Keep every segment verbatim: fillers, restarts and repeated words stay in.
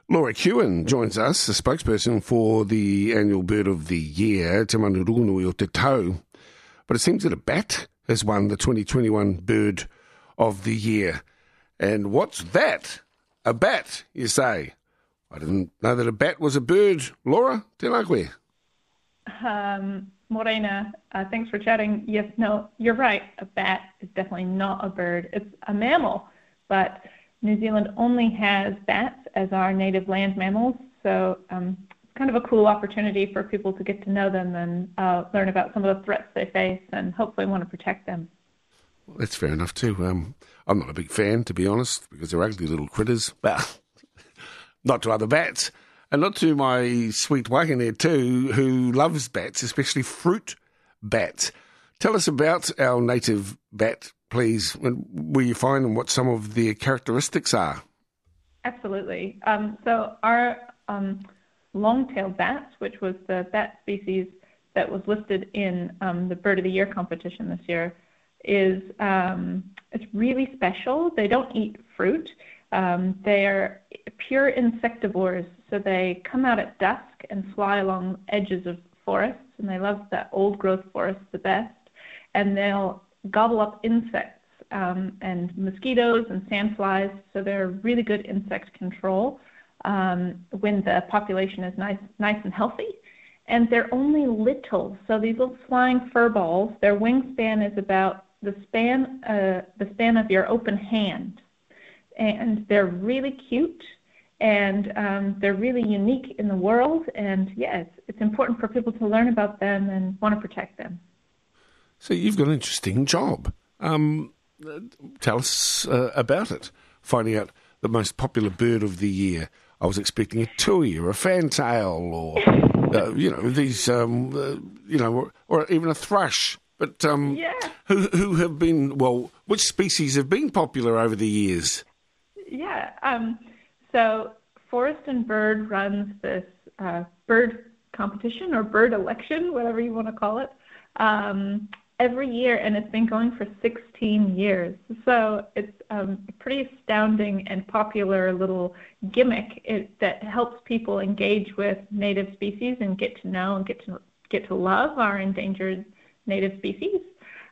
Laura Kewen joins us, the spokesperson for the annual Bird of the Year, Te Manurunui o Te Tau. But it seems that a bat has won the twenty twenty-one Bird of the Year. And what's that? A bat, you say? I didn't know that a bat was a bird. Laura, tēnā koe. Um, Morena, uh, thanks for chatting. Yes, no, you're right. A bat is definitely not a bird. It's a mammal, but New Zealand only has bats as our native land mammals, so um, it's kind of a cool opportunity for people to get to know them and uh, learn about some of the threats they face and hopefully want to protect them. Well, that's fair enough too. Um, I'm not a big fan, to be honest, because they're ugly little critters. But not to other bats, and not to my sweet waikanere too, who loves bats, especially fruit bats. Tell us about our native bat, please, and where you find and what some of their characteristics are. Absolutely. Um, so our um, long-tailed bats, which was the bat species that was listed in um, the Bird of the Year competition this year, is um, it's really special. They don't eat fruit. Um, they are pure insectivores, so they come out at dusk and fly along edges of forests, and they love the old-growth forests the best, and they'll gobble up insects um, and mosquitoes and sandflies, so they're really good insect control um, when the population is nice, nice and healthy. And they're only little, so these little flying fur balls, their wingspan is about the span, uh, the span of your open hand. And they're really cute, and um, they're really unique in the world. And yeah, it's, it's important for people to learn about them and want to protect them. So you've got an interesting job. Um, tell us uh, about it. Finding out the most popular bird of the year. I was expecting a tui or a fantail, or uh, you know these, um, uh, you know, or, or even a thrush. But um, yeah. who who have been, well, which species have been popular over the years? Yeah, um, so Forest and Bird runs this uh, bird competition or bird election, whatever you want to call it, um, every year, and it's been going for sixteen years. So it's um, a pretty astounding and popular little gimmick it, that helps people engage with native species and get to know and get to get to love our endangered native species.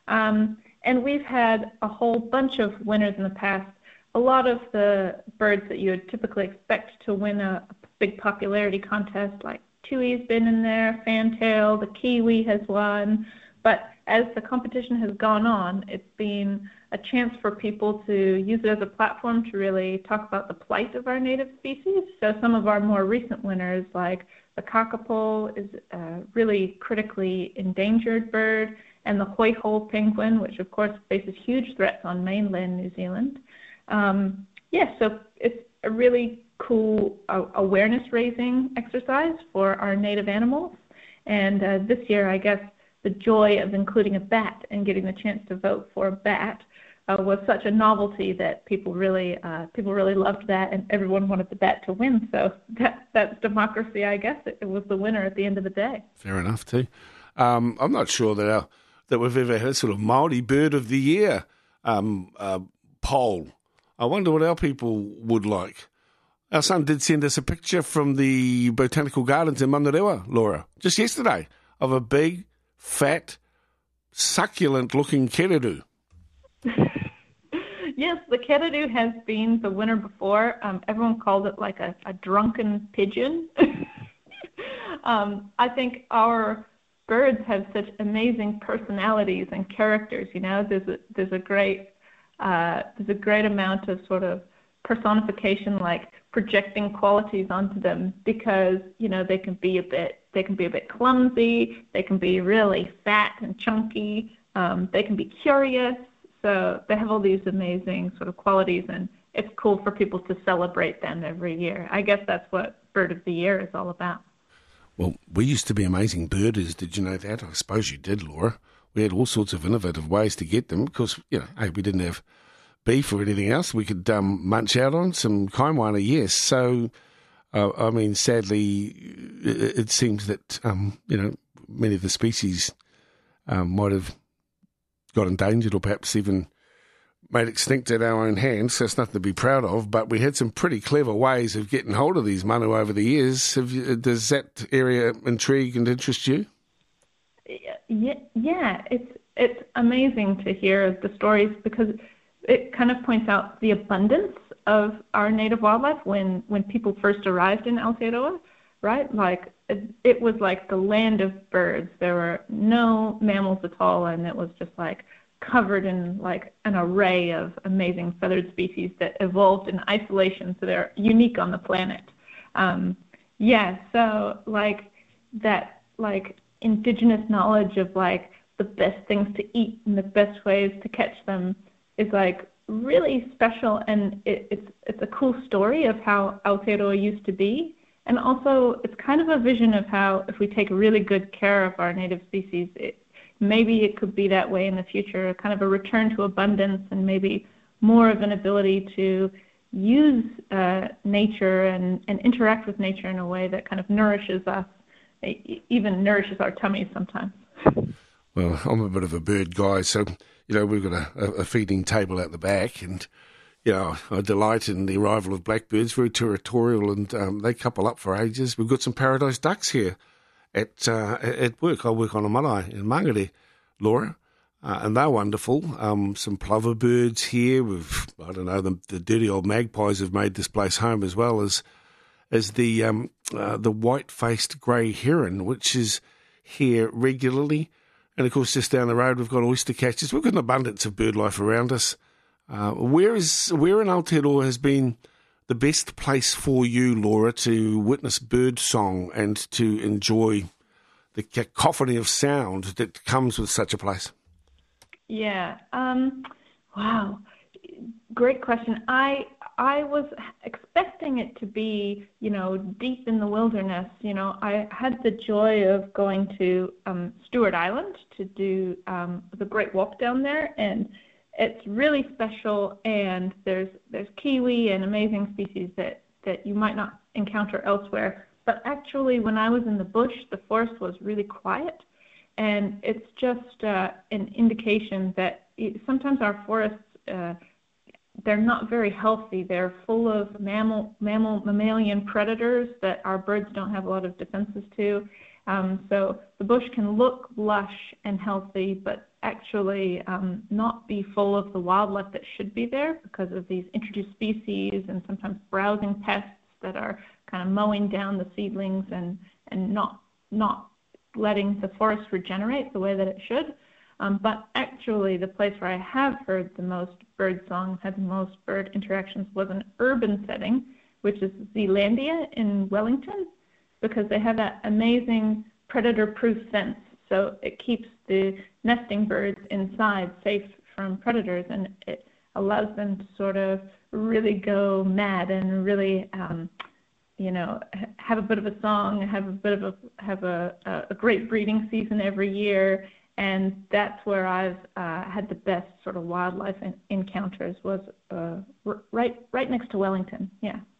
Um, and we've had a whole bunch of winners in the past. A lot of the birds that you would typically expect to win a, a big popularity contest, like tui's been in there, fantail, the kiwi has won. But as the competition has gone on, it's been a chance for people to use it as a platform to really talk about the plight of our native species. So some of our more recent winners, like the kakapo, is a really critically endangered bird, and the hoihole penguin, which of course faces huge threats on mainland New Zealand. Um, yeah, so it's a really cool uh, awareness-raising exercise for our native animals. And uh, this year, I guess, the joy of including a bat and getting the chance to vote for a bat uh, was such a novelty that people really uh, people really loved that, and everyone wanted the bat to win. So that, that's democracy, I guess. It, it was the winner at the end of the day. Fair enough, too. Um, I'm not sure that our, that we've ever had a sort of Māori Bird of the Year um, uh, poll. I wonder what our people would like. Our son did send us a picture from the Botanical Gardens in Manurewa, Laura, just yesterday, of a big, fat, succulent-looking kereru. Yes, the kereru has been the winner before. Um, everyone called it like a, a drunken pigeon. um, I think our birds have such amazing personalities and characters. You know, there's a there's a great uh, there's a great amount of sort of personification, like projecting qualities onto them, because you know they can be a bit they can be a bit clumsy, they can be really fat and chunky, um, they can be curious. So they have all these amazing sort of qualities, and it's cool for people to celebrate them every year. I guess that's what Bird of the Year is all about. Well, we used to be amazing birders. Did you know that? I suppose you did, Laura. We had all sorts of innovative ways to get them because, you know, hey, we didn't have beef or anything else we could um, munch out on. Some kaiwana, yes. So, uh, I mean, sadly, it, it seems that, um, you know, many of the species um, might have got endangered or perhaps even made extinct at our own hands, so it's nothing to be proud of, but we had some pretty clever ways of getting hold of these manu over the years. Have you, does that area intrigue and interest you? Yeah, yeah, it's it's amazing to hear the stories because it kind of points out the abundance of our native wildlife when, when people first arrived in Aotearoa, right? Like it, it was like the land of birds. There were no mammals at all, and it was just like covered in like an array of amazing feathered species that evolved in isolation, so they're unique on the planet. Um, yeah, so like that like indigenous knowledge of like the best things to eat and the best ways to catch them is like really special, and it, it's it's a cool story of how Aotearoa used to be, and also it's kind of a vision of how if we take really good care of our native species, it, maybe it could be that way in the future, kind of a return to abundance and maybe more of an ability to use uh, nature and, and interact with nature in a way that kind of nourishes us, even nourishes our tummies sometimes. Well, I'm a bit of a bird guy, so, you know, we've got a, a feeding table at the back, and, you know, I delight in the arrival of blackbirds, very territorial, and um, they couple up for ages. We've got some paradise ducks here at uh, at work. I work on a marae in Mangere, Laura, uh, and they're wonderful. Um, some plover birds here. We've, I don't know, the, the dirty old magpies have made this place home, as well as as the um, uh, the white-faced grey heron, which is here regularly. And, of course, just down the road, we've got oyster catchers. We've got an abundance of bird life around us. Uh, where is where in Aotearoa has been the best place for you, Laura, to witness bird song and to enjoy the cacophony of sound that comes with such a place? Yeah. Um, wow. Great question. I I was expecting it to be, you know, deep in the wilderness. You know, I had the joy of going to um, Stewart Island to do um, the Great Walk down there, and it's really special. And there's there's kiwi and amazing species that, that you might not encounter elsewhere. But actually, when I was in the bush, the forest was really quiet, and it's just uh, an indication that it, sometimes our forests uh, they're not very healthy. They're full of mammal, mammal, mammalian predators that our birds don't have a lot of defenses to. Um, so the bush can look lush and healthy, but actually um, not be full of the wildlife that should be there because of these introduced species and sometimes browsing pests that are kind of mowing down the seedlings and, and not not letting the forest regenerate the way that it should. Um, but actually, the place where I have heard the most bird song, had the most bird interactions, was an urban setting, which is Zealandia in Wellington, because they have that amazing predator-proof fence. So it keeps the nesting birds inside safe from predators, and it allows them to sort of really go mad and really, um, you know, have a bit of a song, have a bit of a have a, a great breeding season every year. And that's where I've uh, had the best sort of wildlife en- encounters was uh, r- right right next to Wellington. Yeah.